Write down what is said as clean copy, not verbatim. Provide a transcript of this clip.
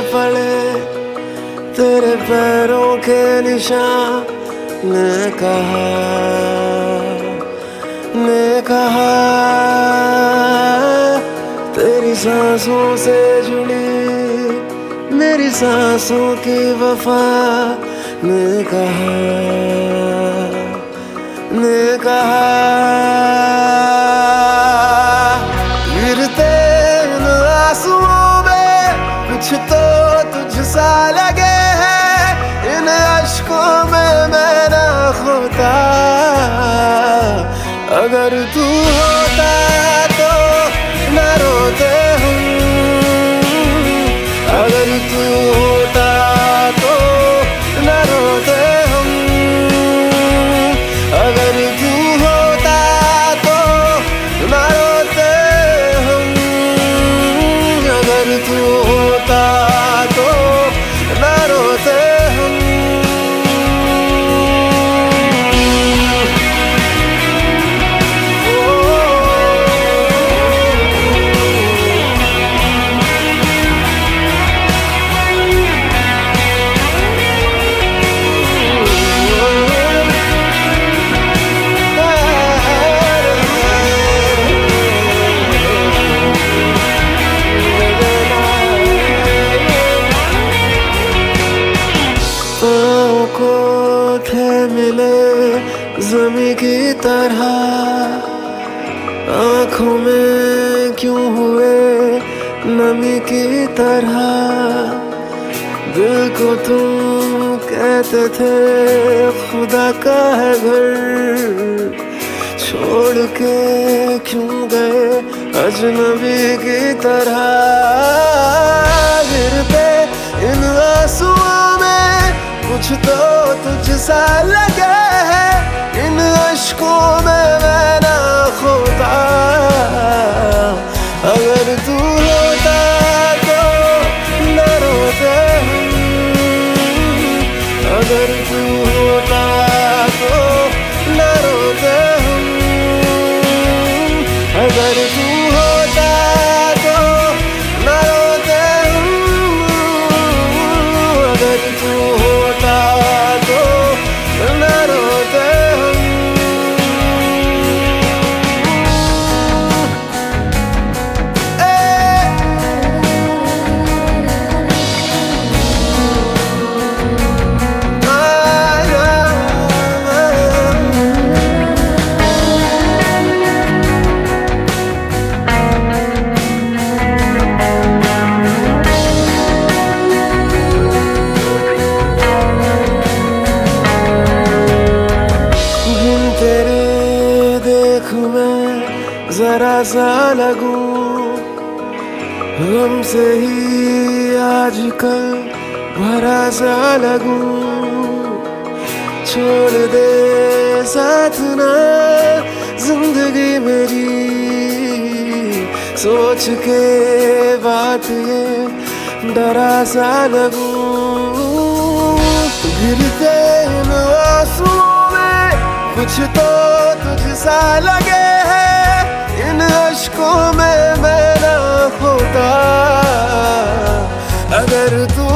पड़े तेरे पैरों के निशान। ने कहा तेरी सांसों से जुड़ी मेरी सांसों की वफा। ने कहा गिरते इन आंसुओं में कुछ तो तुझसा लगे है। इन अश्कों में मैं ना खोता अगर तू होता तो न रोते हम। अगर तू होता तो न रोते हम। अगर तू होता तो न रोते हम। अगर तू होता तो न रोते हम। को थे मिले ज़मीं की तरह आँखों में क्यों हुए नमी की तरह। दिल को तुम कहते थे खुदा का है घर छोड़ के क्यों गए अजनबी की तरह। गिरते इन आंसुओं में कुछ तो तुझसा लगे है। इन अश्कों में मैं ना खोता अगर तू होता तो न रोते हम। अगर तू होता तो न रोते हम। अगर तू होता तो न रोते हम। अगर तू होता तो न रोते हम। जरा सा लगूं हमसे ही आजकल भरा सा लगूं। छोड़ दे साथ ना जिंदगी मेरी सोच के बात ये डरा सा लगूं। गिरते इन आंसुओं में कुछ तो तुझसा लगे है। इन अश्कों में मैं ना खोता अगर तू